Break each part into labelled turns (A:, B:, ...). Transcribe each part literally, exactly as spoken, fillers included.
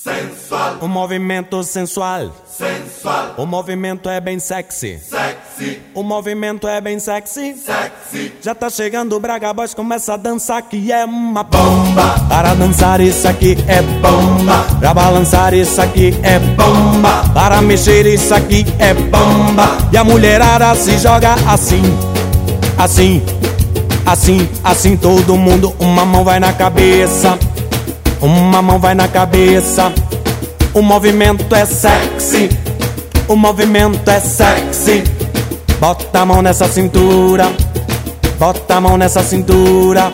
A: sensual.
B: O movimento sensual,
A: sensual.
B: o movimento é bem sexy,
A: sexy.
B: O movimento é bem sexy,
A: sexy.
B: Já tá chegando o Braga Boys, começa a dançar que é uma bomba. Para dançar isso aqui é bomba, pra balançar isso aqui é bomba, para mexer isso aqui é bomba. E a mulherada se joga assim, assim, assim, assim. Todo mundo, uma mão vai na cabeça, uma mão vai na cabeça. O movimento é sexy, o movimento é sexy. Bota a mão nessa cintura, bota a mão nessa cintura.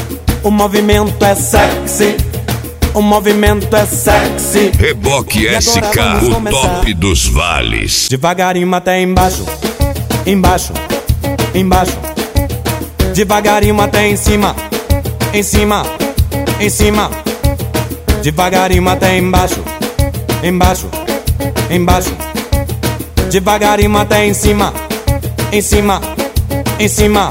B: O movimento é sexy, o movimento é sexy.
C: Reboque S K, o top dos vales.
B: Devagarinho até embaixo, embaixo, embaixo. Devagarinho até em cima, em cima, em cima. Devagarinho até embaixo, embaixo, embaixo. Devagarinho até em cima, em cima, em cima.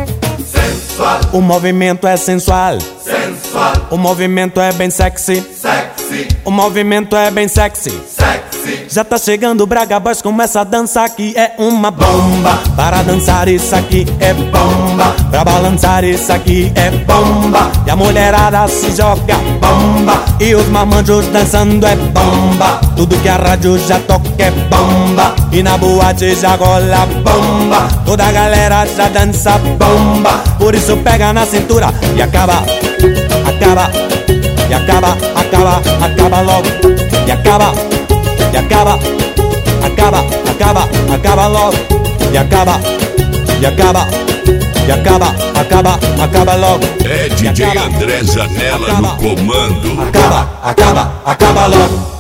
A: Sensual.
B: O movimento é sensual,
A: sensual.
B: O movimento é bem sexy,
A: sexy.
B: O movimento é bem sexy,
A: sexy.
B: Já tá chegando o Braga Boys, começa a dançar que é uma bomba. Para dançar isso aqui é bomba, pra balançar isso aqui é bomba. E a mulherada se joga bomba, e os mamanjos dançando é bomba. Tudo que a rádio já toca é bomba, e na boate já rola bomba. Toda a galera já dança bomba, por isso pega na cintura e acaba, acaba, e acaba, acaba, acaba logo. E acaba, e acaba, acaba, acaba, acaba logo. E acaba, e acaba, e acaba, acaba, acaba logo.
C: É D J André Zanella no comando.
B: Acaba, acaba, acaba logo.